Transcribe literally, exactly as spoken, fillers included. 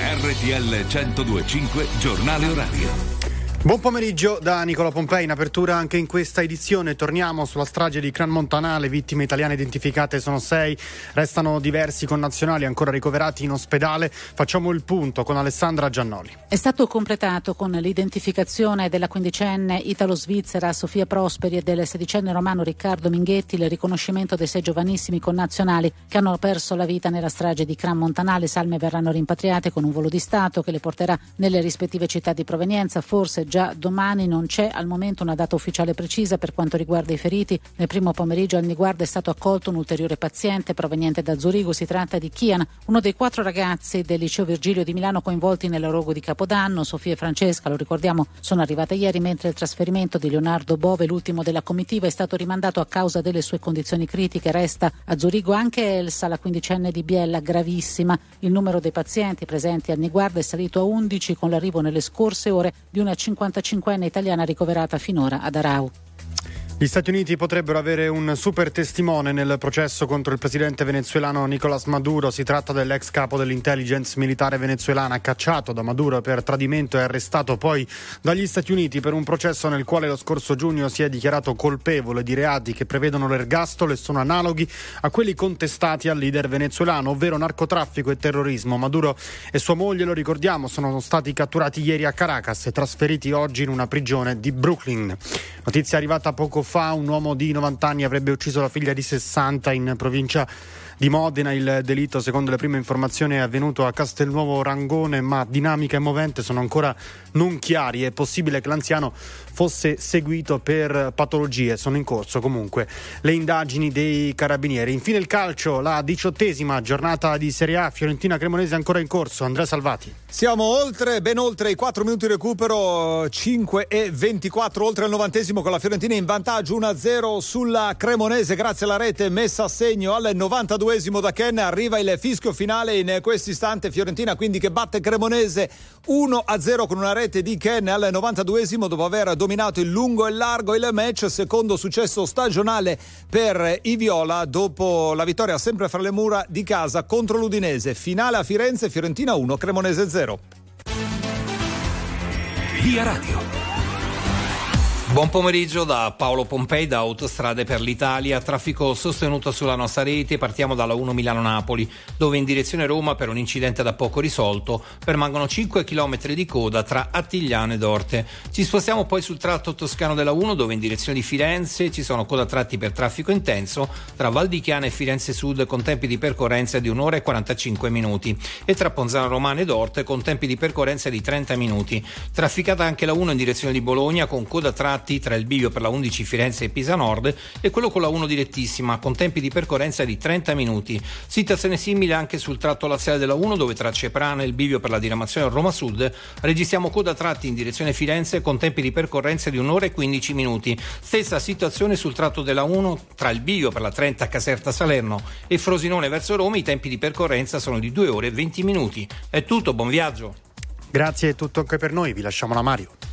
R T L centodue e cinque Giornale Orario. Buon pomeriggio da Nicola Pompei. In apertura anche in questa edizione torniamo sulla strage di Crans-Montana. Le vittime italiane identificate sono sei, restano diversi connazionali ancora ricoverati in ospedale. Facciamo il punto con Alessandra Giannoli. È stato completato con l'identificazione della quindicenne italo-svizzera Sofia Prosperi e del sedicenne romano Riccardo Minghetti il riconoscimento dei sei giovanissimi connazionali che hanno perso la vita nella strage di Crans-Montana. Le salme verranno rimpatriate con un volo di Stato che le porterà nelle rispettive città di provenienza, forse già domani. Non c'è al momento una data ufficiale precisa per quanto riguarda i feriti. Nel primo pomeriggio al Niguarda è stato accolto un ulteriore paziente proveniente da Zurigo. Si tratta di Kian, uno dei quattro ragazzi del liceo Virgilio di Milano coinvolti nel rogo di Capodanno. Sofia e Francesca, lo ricordiamo, sono arrivate ieri, mentre il trasferimento di Leonardo Bove, l'ultimo della comitiva, è stato rimandato a causa delle sue condizioni critiche. Resta a Zurigo anche Elsa, la quindicenne di Biella, gravissima. Il numero dei pazienti presenti al Niguarda è salito a undici con l'arrivo nelle scorse ore di una cinquantacinquenne italiana ricoverata finora ad Arau. Gli Stati Uniti potrebbero avere un super testimone nel processo contro il presidente venezuelano Nicolás Maduro. Si tratta dell'ex capo dell'intelligence militare venezuelana, cacciato da Maduro per tradimento e arrestato poi dagli Stati Uniti per un processo nel quale lo scorso giugno si è dichiarato colpevole di reati che prevedono l'ergastolo e sono analoghi a quelli contestati al leader venezuelano, ovvero narcotraffico e terrorismo. Maduro e sua moglie, lo ricordiamo, sono stati catturati ieri a Caracas e trasferiti oggi in una prigione di Brooklyn. Notizia arrivata poco fa: un uomo di novanta anni avrebbe ucciso la figlia di sessanta in provincia di Modena. Il delitto, secondo le prime informazioni, è avvenuto a Castelnuovo Rangone, ma dinamica e movente sono ancora non chiari. È possibile che l'anziano fosse seguito per patologie. Sono in corso comunque le indagini dei carabinieri. Infine il calcio, la diciottesima giornata di Serie A, Fiorentina-Cremonese ancora in corso. Andrea Salvati. Siamo oltre, ben oltre i quattro minuti di recupero, cinque e ventiquattro, oltre il novantesimo, con la Fiorentina in vantaggio uno a zero sulla Cremonese grazie alla rete messa a segno al novantaduesimo da Ken. Arriva il fischio finale in questo istante. Fiorentina quindi che batte Cremonese uno a zero con una rete di Ken al novantaduesimo dopo aver dominato il lungo e largo il match. Secondo successo stagionale per i viola dopo la vittoria sempre fra le mura di casa contro l'Udinese. Finale a Firenze, Fiorentina uno, Cremonese zero. Via Radio. Buon pomeriggio da Paolo Pompei, da Autostrade per l'Italia. Traffico sostenuto sulla nostra rete. Partiamo dalla uno Milano-Napoli, dove in direzione Roma, per un incidente da poco risolto, permangono cinque chilometri di coda tra Attigliano ed Orte. Ci spostiamo poi sul tratto toscano della uno, dove in direzione di Firenze ci sono coda tratti per traffico intenso tra Val di Chiana e Firenze Sud, con tempi di percorrenza di un'ora e quarantacinque minuti, e tra Ponzano Romano ed Orte con tempi di percorrenza di trenta minuti. Trafficata anche la uno in direzione di Bologna, con coda tratti tra il bivio per la undici Firenze e Pisa Nord e quello con la uno direttissima, con tempi di percorrenza di trenta minuti. Situazione simile anche sul tratto laziale della uno, dove tra Ceprana e il bivio per la diramazione Roma Sud registriamo coda tratti in direzione Firenze con tempi di percorrenza di un'ora e quindici minuti. Stessa situazione sul tratto della uno tra il bivio per la trenta Caserta Salerno e Frosinone verso Roma. I tempi di percorrenza sono di due ore e venti minuti. È tutto, buon viaggio. Grazie, è tutto anche per noi, vi lasciamo la Mario.